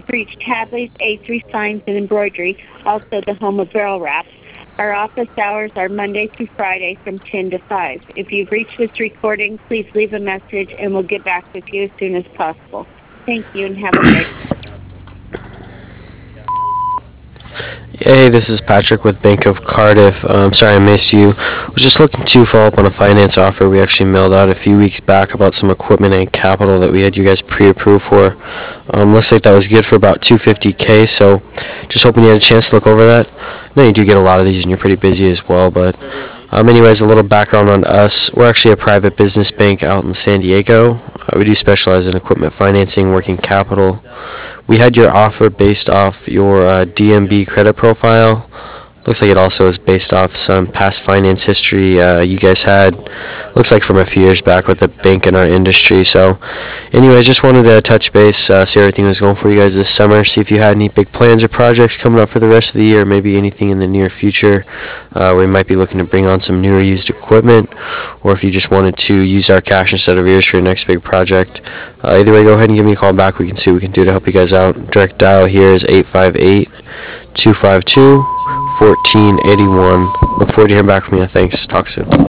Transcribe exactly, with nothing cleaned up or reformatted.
reached Hadley's A three Signs and Embroidery, also the home of barrel wraps. Our office hours are Monday through Friday from ten to five. If you've reached this recording, please leave a message and we'll get back with you as soon as possible. Thank you and have a great day. Hey, this is Patrick with Bank of Cardiff. Um, sorry I missed you. I was just looking to follow up on a finance offer we actually mailed out a few weeks back about some equipment and capital that we had you guys pre-approved for. Um, looks like that was good for about two hundred fifty K, so just hoping you had a chance to look over that. I know you do get a lot of these and you're pretty busy as well, but um, anyways, a little background on us. We're actually a private business bank out in San Diego. Uh, we do specialize in equipment financing, working capital. We had your offer based off your uh, D M B credit profile. Looks like it also is based off some past finance history uh, you guys had. Looks like from a few years back with a bank in our industry. So anyway, I just wanted to touch base, uh, see how everything was going for you guys this summer, see if you had any big plans or projects coming up for the rest of the year, maybe anything in the near future. Uh, we might be looking to bring on some newer used equipment, or if you just wanted to use our cash instead of yours for your next big project. Uh, either way, go ahead and give me a call back. We can see what we can do to help you guys out. Direct dial here is eight five eight, two five two, one four eight one. Look forward to hearing back from you. Thanks. Talk soon.